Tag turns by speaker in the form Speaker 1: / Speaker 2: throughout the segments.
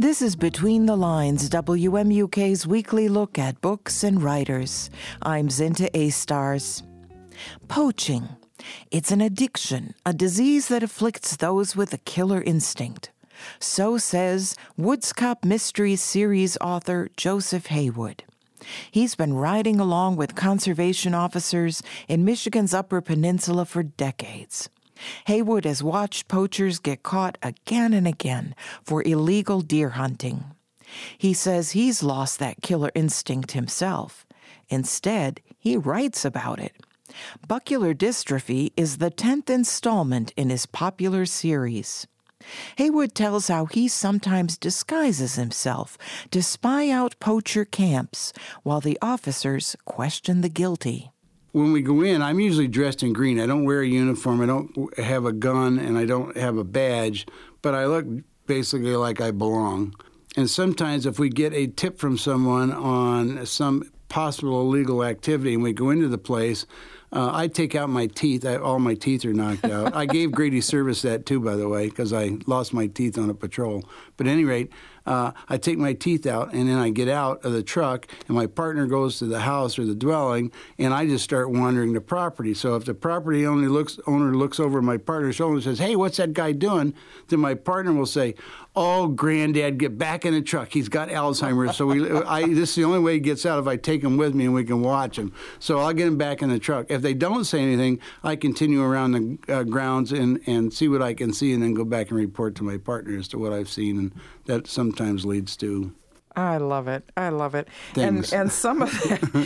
Speaker 1: This is Between the Lines, WMUK's weekly look at books and writers. I'm Zinta A-Stars. Poaching. It's an addiction, a disease that afflicts those with a killer instinct. So says Woodstock Mysteries series author Joseph Haywood. He's been riding along with conservation officers in Michigan's Upper Peninsula for decades. Haywood has watched poachers get caught again and again for illegal deer hunting. He says he's lost that killer instinct himself. Instead, he writes about it. Buccular dystrophy is the 10th installment in his popular series. Haywood tells how he sometimes disguises himself to spy out poacher camps while the officers question the guilty.
Speaker 2: When we go in, I'm usually dressed in green. I don't wear a uniform, I don't have a gun, and I don't have a badge, but I look basically like I belong. And sometimes if we get a tip from someone on some possible illegal activity and we go into the place, I take out my teeth. All my teeth are knocked out. I gave Grady Service that too, by the way, because I lost my teeth on a patrol. But at any rate, I take my teeth out, and then I get out of the truck, and my partner goes to the house or the dwelling, and I just start wandering the property. So if the property owner looks over my partner's shoulder and says, "Hey, what's that guy doing?" then my partner will say, "Oh, Granddad, get back in the truck. He's got Alzheimer's." So this is the only way he gets out if I take him with me and we can watch him. So I'll get him back in the truck. If they don't say anything, I continue around the grounds and see what I can see, and then go back and report to my partner as to what I've seen, and that sometimes leads to.
Speaker 3: I love it.
Speaker 2: Things.
Speaker 3: And some of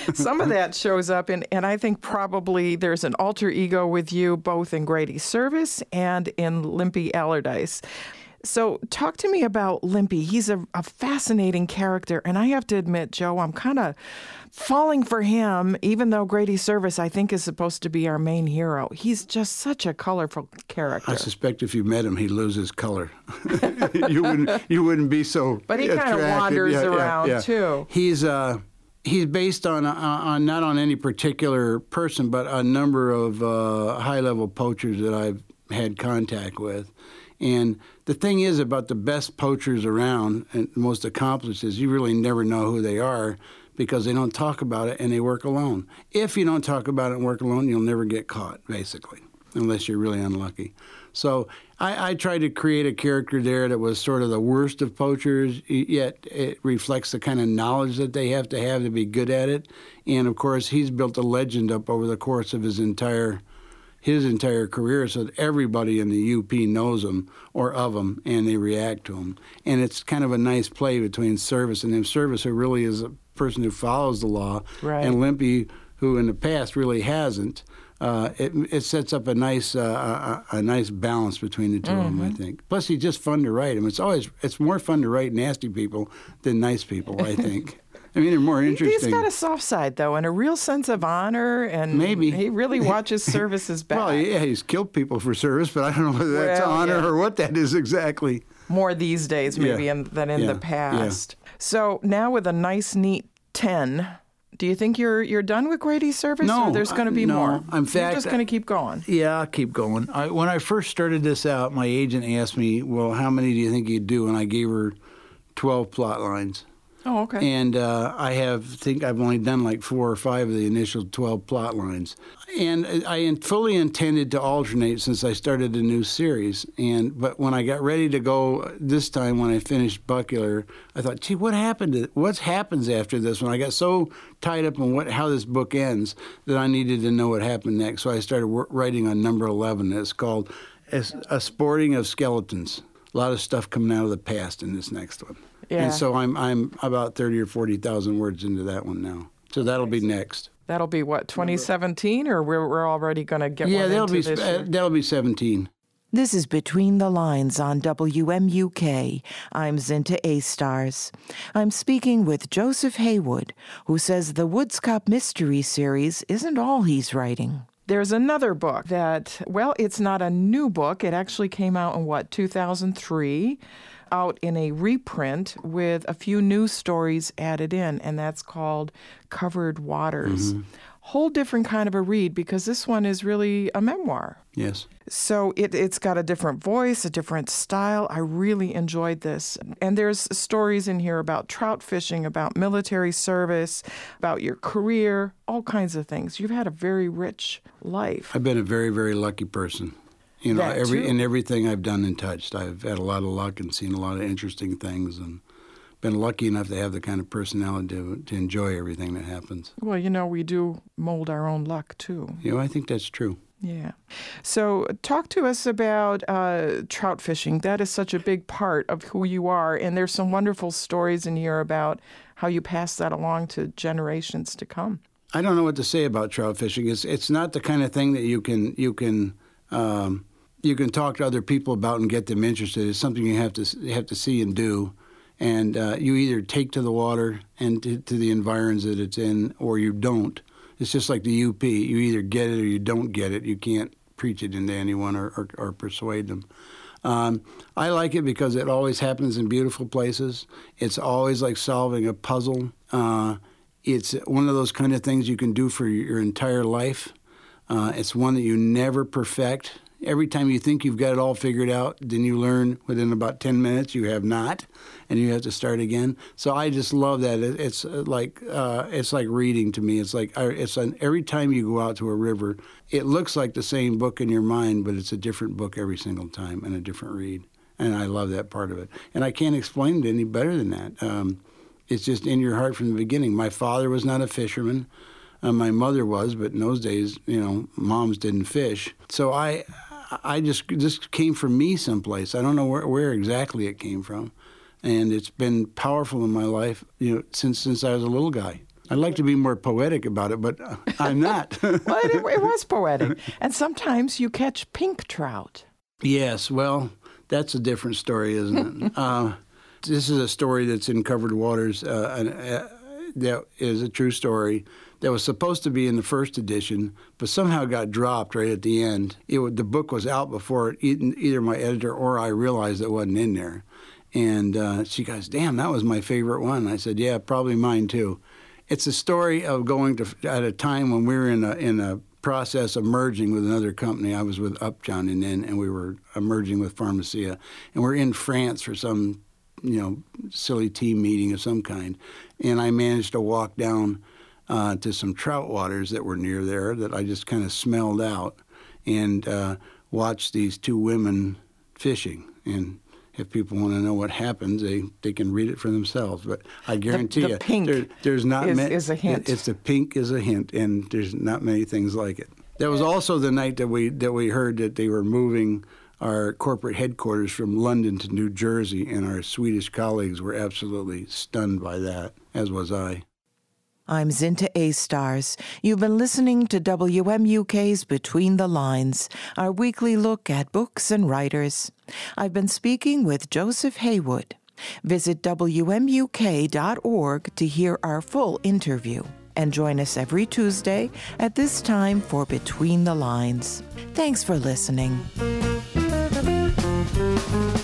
Speaker 3: that shows up and I think probably there's an alter ego with you both in Grady Service and in Limpy Allardyce. So talk to me about Limpy. He's a fascinating character, and I have to admit, Joe, I'm kind of falling for him, even though Grady Service, I think, is supposed to be our main hero. He's just such a colorful character.
Speaker 2: I suspect if you met him, he'd lose his color. you wouldn't be so
Speaker 3: But he kind of wanders around, too.
Speaker 2: He's based on not on any particular person, but a number of high-level poachers that I've had contact with. And the thing is about the best poachers around and most accomplished is you really never know who they are because they don't talk about it and they work alone. If you don't talk about it and work alone, you'll never get caught, basically, unless you're really unlucky. So I tried to create a character there that was sort of the worst of poachers, yet it reflects the kind of knowledge that they have to be good at it. And, of course, he's built a legend up over the course of his entire career so that everybody in the UP knows him or of him, and they react to him. And it's kind of a nice play between Service and him. Service, who really is a person who follows the law,
Speaker 3: right,
Speaker 2: and Limpy, who in the past really hasn't. It sets up a nice balance between the two of them, I think. Plus, he's just fun to write him. It's more fun to write nasty people than nice people, I think. I mean, they're more interesting.
Speaker 3: He's got a soft side, though, and a real sense of honor, and
Speaker 2: maybe
Speaker 3: he really watches Service's back.
Speaker 2: Well, yeah, he's killed people for Service, but I don't know whether that's honor or what that is exactly.
Speaker 3: More these days, maybe, than in the past. So now with a nice, neat 10, do you think you're done with Grady Service, or there's going to be more?
Speaker 2: In fact,
Speaker 3: you're just going to keep going.
Speaker 2: Yeah, I'll keep going. When I first started this out, my agent asked me, well, how many do you think you'd do? And I gave her 12 plot lines.
Speaker 3: Oh, okay.
Speaker 2: And I think I've only done like 4 or 5 of the initial 12 plot lines. And I fully intended to alternate since I started a new series. But when I got ready to go this time, when I finished Buccular, I thought, gee, what happens after this one? I got so tied up on how this book ends that I needed to know what happened next. So I started writing on number 11. It's called A Sporting of Skeletons. A lot of stuff coming out of the past in this next one.
Speaker 3: Yeah.
Speaker 2: And so I'm about 30 or 40,000 words into that one now. So that'll be next.
Speaker 3: That'll be what, 2017, or we're already going to get one into this year?
Speaker 2: That'll be 17.
Speaker 1: This is Between the Lines on WMUK. I'm Zinta A-Stars. I'm speaking with Joseph Haywood, who says the Woodstock Mystery series isn't all he's writing.
Speaker 3: There's another book that, well, it's not a new book. It actually came out in, 2003, out in a reprint with a few new stories added in, and that's called Covered Waters. Mm-hmm. whole different kind of a read because this one is really a memoir.
Speaker 2: Yes.
Speaker 3: So it's got a different voice, a different style. I really enjoyed this. And there's stories in here about trout fishing, about military service, about your career, all kinds of things. You've had a very rich life.
Speaker 2: I've been a very, very lucky person. You know, in everything I've done and touched, I've had a lot of luck and seen a lot of interesting things and been lucky enough to have the kind of personality to enjoy everything that happens.
Speaker 3: Well, you know, we do mold our own luck, too.
Speaker 2: You know, I think that's true.
Speaker 3: Yeah. So talk to us about trout fishing. That is such a big part of who you are. And there's some wonderful stories in here about how you pass that along to generations to come.
Speaker 2: I don't know what to say about trout fishing. It's not the kind of thing that you can talk to other people about and get them interested. It's something you have to see and do. And you either take to the water and to the environs that it's in, or you don't. It's just like the UP. You either get it or you don't get it. You can't preach it into anyone or persuade them. I like it because it always happens in beautiful places. It's always like solving a puzzle. It's one of those kind of things you can do for your entire life. It's one that you never perfect. Every time you think you've got it all figured out, then you learn within about 10 minutes you have not, and you have to start again. So I just love that. It's like reading to me. It's like every time you go out to a river, it looks like the same book in your mind, but it's a different book every single time and a different read. And I love that part of it. And I can't explain it any better than that. It's just in your heart from the beginning. My father was not a fisherman. My mother was, but in those days, you know, moms didn't fish. So this came from me someplace. I don't know where exactly it came from. And it's been powerful in my life, you know, since I was a little guy. I'd like to be more poetic about it, but I'm not.
Speaker 3: Well, it was poetic. And sometimes you catch pink trout.
Speaker 2: Yes, well, that's a different story, isn't it? This is a story that's in Covered Waters. That is a true story that was supposed to be in the first edition, but somehow got dropped right at the end. The book was out before either my editor or I realized it wasn't in there. And she goes, "Damn, that was my favorite one." I said, "Yeah, probably mine too." It's a story of going at a time when we were in a process of merging with another company. I was with Upjohn and we were merging with Pharmacia. And we're in France for some, you know, silly team meeting of some kind. And I managed to walk down to some trout waters that were near there that I just kind of smelled out and watched these two women fishing. And if people want to know what happens, they can read it for themselves. But I guarantee
Speaker 3: the pink
Speaker 2: there's not
Speaker 3: is a hint.
Speaker 2: It's the pink is a hint, and there's not many things like it. That was also the night that we heard that they were moving our corporate headquarters from London to New Jersey, and our Swedish colleagues were absolutely stunned by that, as was I.
Speaker 1: I'm Zinta A-Stars. You've been listening to WMUK's Between the Lines, our weekly look at books and writers. I've been speaking with Joseph Haywood. Visit WMUK.org to hear our full interview. And join us every Tuesday at this time for Between the Lines. Thanks for listening.